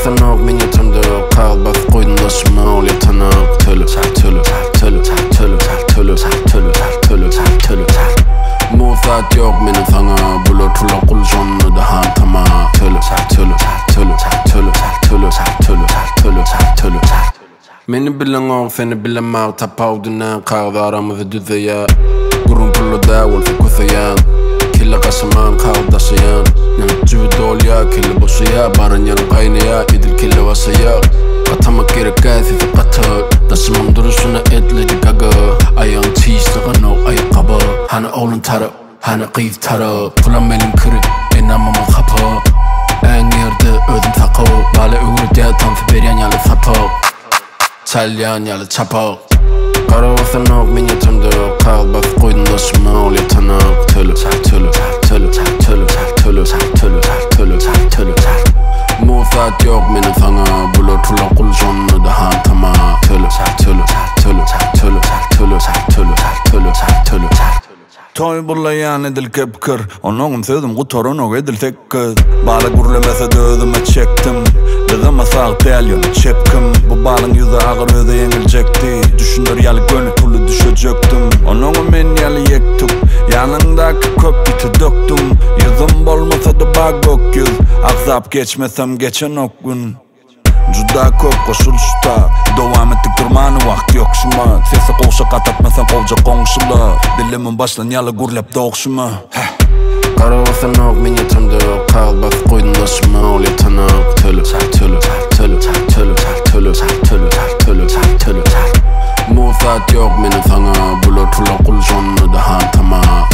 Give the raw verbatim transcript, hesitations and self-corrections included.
Qaravasanaq men yatamda qal bas qo'yinda shimol yatanaq tulu tulu tulu tulu tulu tulu tulu tulu Mufat yok menin sana bular tula qulshonni da ham tama tulu tulu tulu tulu tulu tulu tulu tulu Meni bilen oğ seni bilemem tapavduna qağdaramızı düzeya Gurun pullu davul fi kusayan Killa qasaman qağdaşayan Cüvi dolya killa boşaya Baran yarın qaynaya edil killa vasaya Qatamak gerek gaysi fi qatı Daşımam duruşuna edledi gaga Ayağın çiğişliğin o ayakkabı Hani oğlun tarı, hani qıyıf tarı Pulan benim kırı, enamama kapı En yerde özüm sakı Bale öğür diye tam fi beryan yalı sapı Çalyan yalı çapı Qaravasanaq men yatamda qal bas qo'yinda shimol yatanaq tulu tulu tulu tulu tulu tulu tulu tulu Mufat yok menin sana bular tula qulshonni da ham tama tulu tulu tulu tulu tulu tulu tulu Toy bullayan edil kepkir Onogum sözüm qutoron edil tekkir Bala gurlemese de özüme çektim Dızıma sağ telyon çepkim Bu balın yüzü ağır öze yengilecekti Düşünür yalı gönü tulu düşecektim Onogum men yalı yektim Yanındaki köpütü döktüm Yüzüm bolmasa da bak gök yüz Akzap geçmesem geçen ok gün Juda köp koşuluşta Devam ettik durmanı vakt yok şuma Sesi qoğuşa qatatmasam qovca qoğuşula Dilimin başlan yalı gurlep doğuşuma Qaravasanaq men yatamda qal bas qo'yinda shimol yatanaq tulu tulu tulu tulu tulu tulu tulu Mufat yok menin sana bular tula qulshonni da ham tama